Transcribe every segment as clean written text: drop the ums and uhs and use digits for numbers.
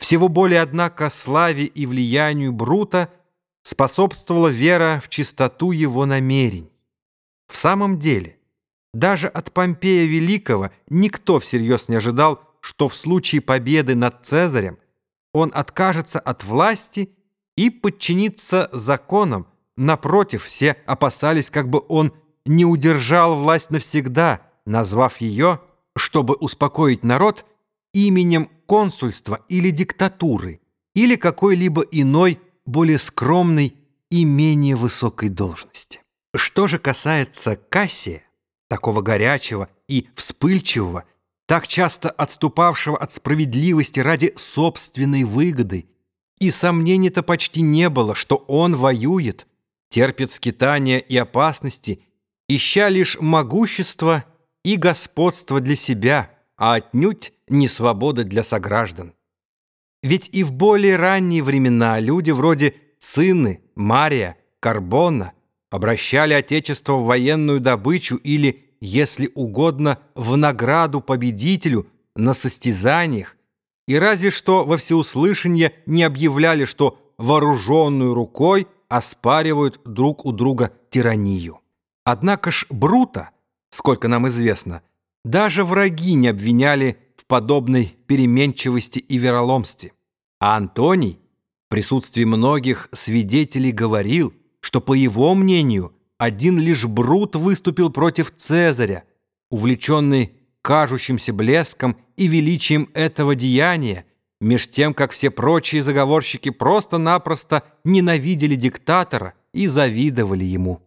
Всего более, однако, славе и влиянию Брута способствовала вера в чистоту его намерений. В самом деле, даже от Помпея Великого никто всерьез не ожидал, что в случае победы над Цезарем он откажется от власти и подчинится законам. Напротив, все опасались, как бы он не удержал власть навсегда, назвав ее, чтобы успокоить народ, именем консульства или диктатуры, или какой-либо иной, более скромной и менее высокой должности. Что же касается Кассия, такого горячего и вспыльчивого, так часто отступавшего от справедливости ради собственной выгоды, и сомнений-то почти не было, что он воюет, терпит скитания и опасности, ища лишь могущество и господство для себя, а отнюдь не свободы для сограждан. Ведь и в более ранние времена люди вроде Цинны, Мария, Карбона обращали отечество в военную добычу или, если угодно, в награду победителю на состязаниях, и разве что во всеуслышание не объявляли, что вооруженную рукой оспаривают друг у друга тиранию. Однако ж Брута, сколько нам известно, даже враги не обвиняли в подобной переменчивости и вероломстве. А Антоний в присутствии многих свидетелей говорил, что, по его мнению, один лишь Брут выступил против Цезаря, увлеченный кажущимся блеском и величием этого деяния, меж тем, как все прочие заговорщики просто-напросто ненавидели диктатора и завидовали ему.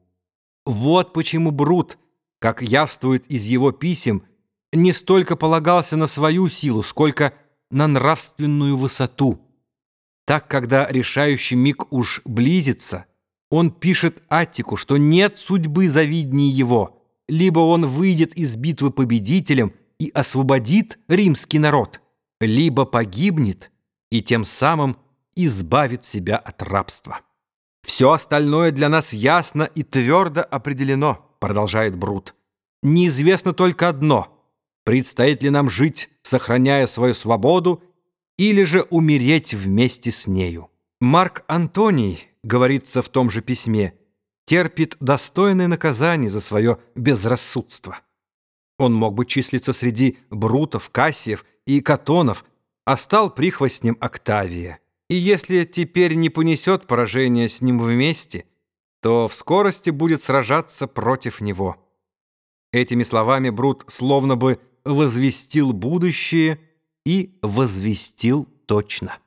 Вот почему Брут, как явствует из его писем, не столько полагался на свою силу, сколько на нравственную высоту. Так, когда решающий миг уж близится, он пишет Аттику, что нет судьбы завиднее его, либо он выйдет из битвы победителем и освободит римский народ, либо погибнет и тем самым избавит себя от рабства. «Все остальное для нас ясно и твердо определено», — продолжает Брут. «Неизвестно только одно — предстоит ли нам жить, сохраняя свою свободу, или же умереть вместе с нею». Марк Антоний, говорится в том же письме, терпит достойное наказание за свое безрассудство. Он мог бы числиться среди Брутов, Кассиев и Катонов, а стал прихвостнем Октавия. И если теперь не понесет поражение с ним вместе, то в скорости будет сражаться против него. Этими словами Брут словно бы возвестил будущее и возвестил точно.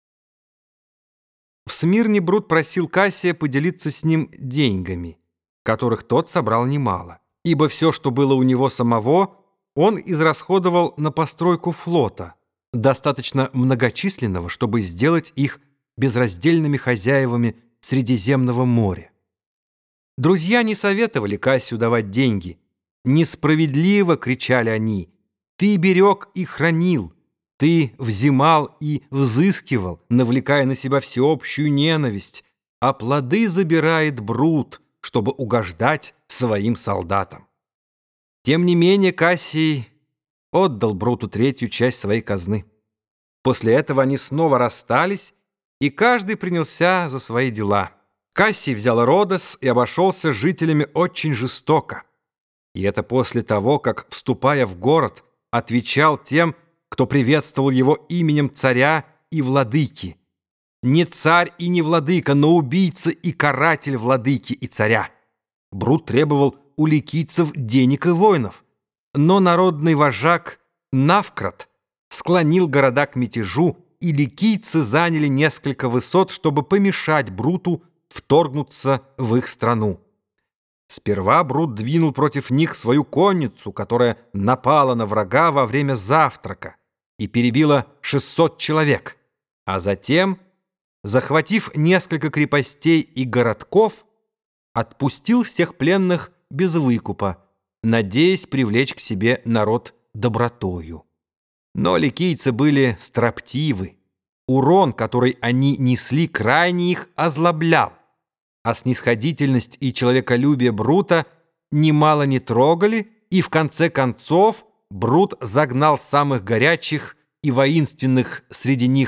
В Смирне Брут просил Кассия поделиться с ним деньгами, которых тот собрал немало, ибо все, что было у него самого, он израсходовал на постройку флота, достаточно многочисленного, чтобы сделать их безраздельными хозяевами Средиземного моря. Друзья не советовали Кассию давать деньги. «Несправедливо!» — кричали они. «Ты берег и хранил, ты взимал и взыскивал, навлекая на себя всеобщую ненависть, а плоды забирает Брут, чтобы угождать своим солдатам». Тем не менее Кассий отдал Бруту третью часть своей казны. После этого они снова расстались, и каждый принялся за свои дела. Кассий взял Родос и обошелся с жителями очень жестоко. И это после того, как, вступая в город, отвечал тем, кто приветствовал его именем царя и владыки. Не царь и не владыка, но убийца и каратель владыки и царя. Брут требовал у ликийцев денег и воинов, но народный вожак Навкрат склонил города к мятежу, и ликийцы заняли несколько высот, чтобы помешать Бруту вторгнуться в их страну. Сперва Брут двинул против них свою конницу, которая напала на врага во время завтрака и перебила 600 человек, а затем, захватив несколько крепостей и городков, отпустил всех пленных без выкупа, надеясь привлечь к себе народ добротою. Но ликийцы были строптивы. Урон, который они несли, крайне их озлоблял, а снисходительность и человеколюбие Брута немало не трогали, и в конце концов Брут загнал самых горячих и воинственных среди них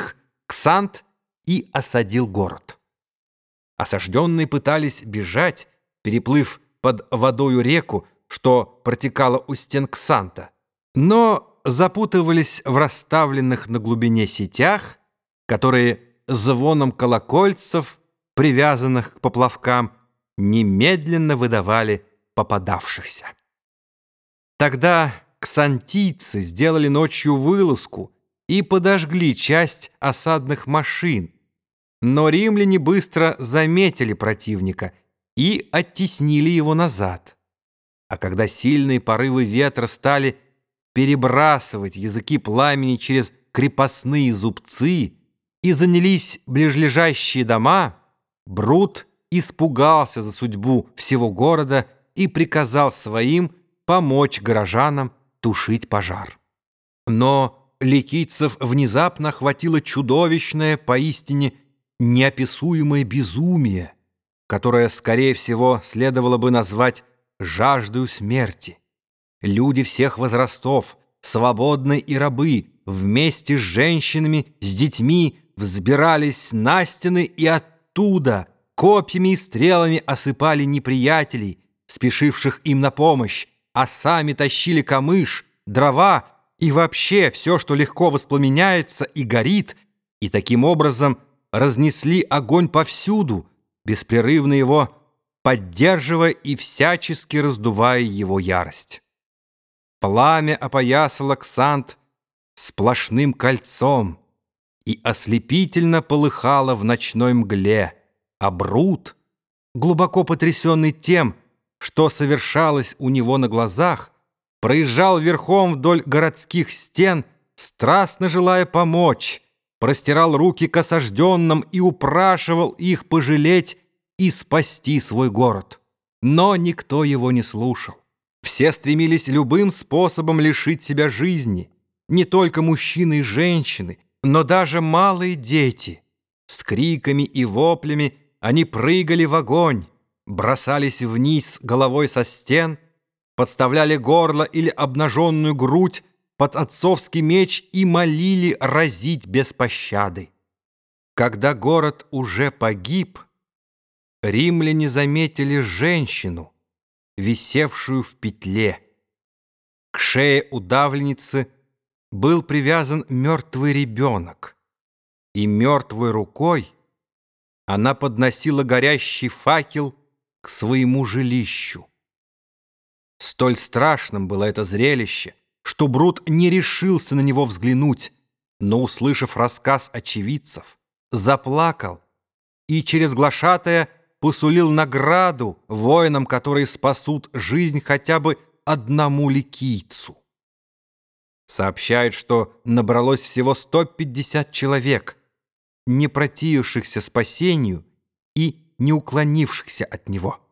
Ксант и осадил город. Осажденные пытались бежать, переплыв под водою реку, что протекала у стен Ксанта, но запутывались в расставленных на глубине сетях, которые звоном колокольцев, привязанных к поплавкам, немедленно выдавали попадавшихся. Тогда ксантийцы сделали ночью вылазку и подожгли часть осадных машин, но римляне быстро заметили противника и оттеснили его назад. А когда сильные порывы ветра стали перебрасывать языки пламени через крепостные зубцы и занялись ближлежащие дома, Брут испугался за судьбу всего города и приказал своим помочь горожанам тушить пожар. Но ликийцев внезапно охватило чудовищное, поистине неописуемое безумие, которое, скорее всего, следовало бы назвать жаждою смерти. Люди всех возрастов, свободные и рабы, вместе с женщинами, с детьми взбирались на стены и оттуда копьями и стрелами осыпали неприятелей, спешивших им на помощь, а сами тащили камыш, дрова и вообще все, что легко воспламеняется и горит, и таким образом разнесли огонь повсюду, беспрерывно его поддерживая и всячески раздувая его ярость. Пламя опоясало Ксант сплошным кольцом и ослепительно полыхало в ночной мгле, а Брут, глубоко потрясенный тем, что совершалось у него на глазах, проезжал верхом вдоль городских стен, страстно желая помочь, простирал руки к осажденным и упрашивал их пожалеть и спасти свой город. Но никто его не слушал. Все стремились любым способом лишить себя жизни, не только мужчины и женщины, но даже малые дети. С криками и воплями они прыгали в огонь, бросались вниз головой со стен, подставляли горло или обнаженную грудь под отцовский меч и молили разить без пощады. Когда город уже погиб, римляне заметили женщину, висевшую в петле. К шее удавленницы был привязан мертвый ребенок, и мертвой рукой она подносила горящий факел к своему жилищу. Столь страшным было это зрелище, что Брут не решился на него взглянуть, но, услышав рассказ очевидцев, заплакал и через глашатая посулил награду воинам, которые спасут жизнь хотя бы одному ликийцу. Сообщают, что набралось всего 150 человек, не противившихся спасению и не уклонившихся от него.